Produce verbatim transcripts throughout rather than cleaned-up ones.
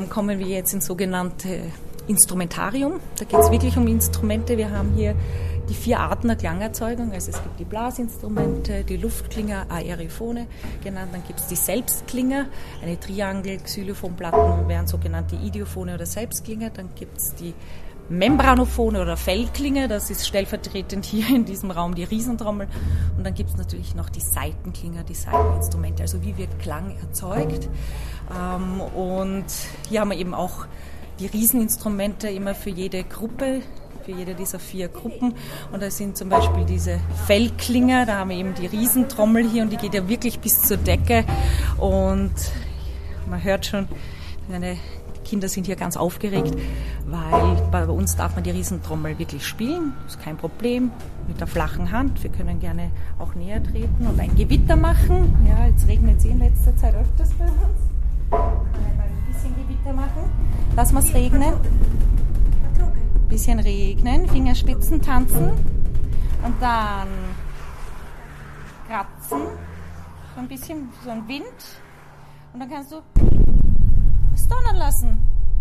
ähm, kommen wir jetzt ins sogenannte Instrumentarium. Da geht es wirklich um Instrumente. Wir haben hier die vier Arten der Klangerzeugung. Also es gibt die Blasinstrumente, die Luftklinger, Aerophone genannt. Dann gibt es die Selbstklinger, eine Triangel, Xylophonplatten wären sogenannte Idiophone oder Selbstklinger. Dann gibt es die Membranophone oder Fellklinger, das ist stellvertretend hier in diesem Raum die Riesentrommel. Und dann gibt es natürlich noch die Saitenklinger, die Saiteninstrumente, also wie wird Klang erzeugt. Und hier haben wir eben auch die Rieseninstrumente immer für jede Gruppe, für jede dieser vier Gruppen. Und da sind zum Beispiel diese Fellklinger, da haben wir eben die Riesentrommel hier und die geht ja wirklich bis zur Decke. Und man hört schon, meine Kinder sind hier ganz aufgeregt, weil bei uns darf man die Riesentrommel wirklich spielen, das ist kein Problem, mit der flachen Hand. Wir können gerne auch näher treten und ein Gewitter machen. Ja, jetzt regnet es in letzter Zeit öfters bei uns. Einmal ein bisschen Gewitter machen. Lassen wir es regnen. Ein bisschen regnen, Fingerspitzen tanzen und dann kratzen, so ein bisschen, so ein Wind und dann kannst du es donnern lassen.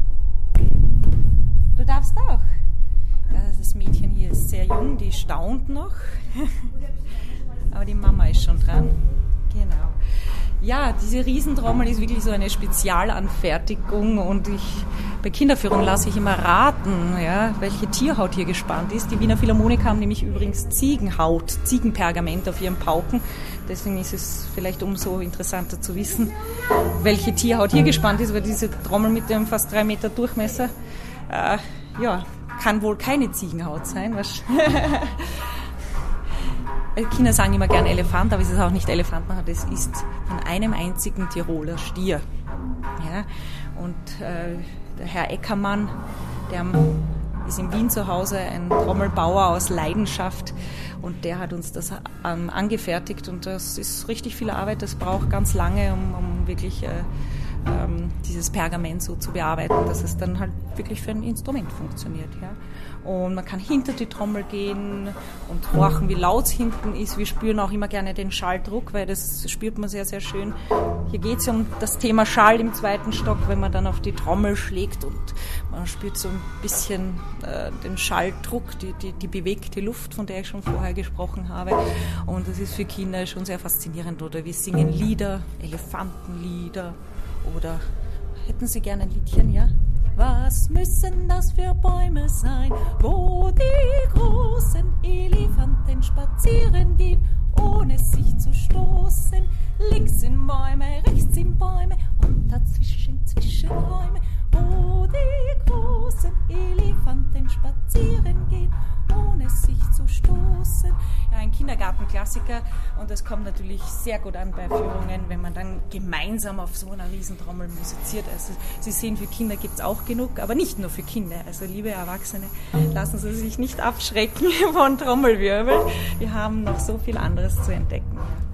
Du darfst auch. Das Mädchen hier ist sehr jung, die staunt noch. Aber die Mama ist schon dran. Genau. Ja, diese Riesentrommel ist wirklich so eine Spezialanfertigung und ich, bei Kinderführung lasse ich immer raten, ja, welche Tierhaut hier gespannt ist. Die Wiener Philharmoniker haben nämlich übrigens Ziegenhaut, Ziegenpergament auf ihren Pauken. Deswegen ist es vielleicht umso interessanter zu wissen, welche Tierhaut hier gespannt ist, weil diese Trommel mit dem fast drei Meter Durchmesser, äh, ja, kann wohl keine Ziegenhaut sein. Kinder sagen immer gerne Elefant, aber es ist auch nicht Elefantenhaut, es ist von einem einzigen Tiroler Stier. Ja, und äh, der Herr Eckermann, der ist in Wien zu Hause, ein Trommelbauer aus Leidenschaft und der hat uns das ähm, angefertigt und das ist richtig viel Arbeit, das braucht ganz lange, um, um wirklich äh, ähm, dieses Pergament so zu bearbeiten, dass es dann halt wirklich für ein Instrument funktioniert. Ja. Und man kann hinter die Trommel gehen und horchen, wie laut es hinten ist. Wir spüren auch immer gerne den Schalldruck, weil das spürt man sehr, sehr schön. Hier geht es um das Thema Schall im zweiten Stock, wenn man dann auf die Trommel schlägt und man spürt so ein bisschen äh, den Schalldruck, die, die, die bewegte Luft, von der ich schon vorher gesprochen habe. Und das ist für Kinder schon sehr faszinierend. Oder wir singen Lieder, Elefantenlieder oder hätten Sie gerne ein Liedchen, ja? Was müssen das für Bäume sein, wo die großen Elefanten spazieren gehen, ohne sich zu stoßen? Links sind Bäume, rechts sind Bäume und dazwischen Zwischenräume, wo die großen Elefanten spazieren gehen, ohne sich zu stoßen. Ja, ein Kindergartenklassiker und das kommt natürlich sehr gut an bei Führungen, wenn man dann gemeinsam auf so einer Riesentrommel musiziert. Also Sie sehen, für Kinder gibt es auch genug, aber nicht nur für Kinder. Also liebe Erwachsene, lassen Sie sich nicht abschrecken von Trommelwirbel. Wir haben noch so viel anderes zu entdecken.